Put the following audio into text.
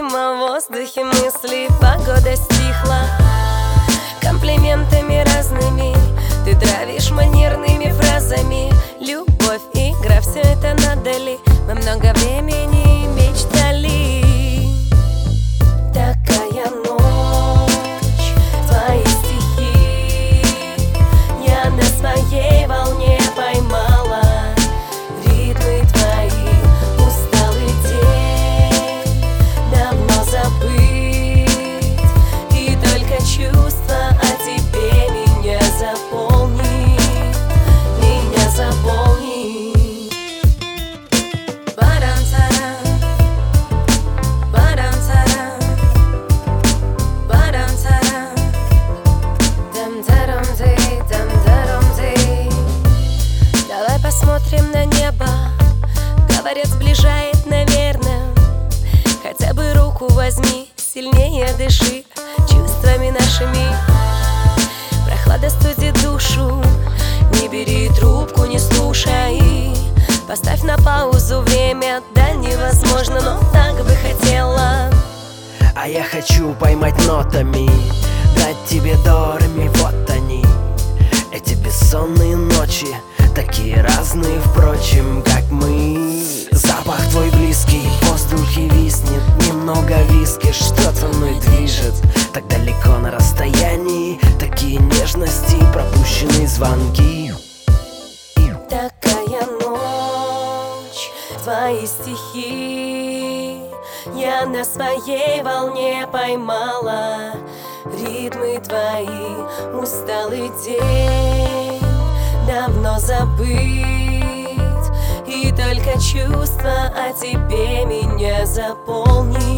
в воздухе мысли, погода стихла. Комплиментами разными ты травишь манерными фразами. Любовь, игра, все это надо ли? Мы много времени мечтали. Такая ночь, твои стихи я на своей волне поймала. Ритмы твои, усталый день давно забыт, и только чувство о тебе меня заполнит, меня заполнит. Давай посмотрим на небо, говорят, сближает, наверное. Хотя бы руку возьми, сильнее дыши чувствами нашими. Прохлада студит душу, не бери трубку, не слушай. Поставь на паузу время, да невозможно, но так бы хотела. А я хочу поймать нотами, дать тебе дорами, вот они. Эти бессонные ночи, такие разные, впрочем, как мы. Запах твой близкий, в воздухе виснет немного виски. Что-то мной движет, так далеко на расстоянии. Такие нежности, пропущенные звонки. Такая ночь, твои стихи я на своей волне поймала. Ритмы твои, усталый день давно забыт, и только чувство о тебе меня заполнит.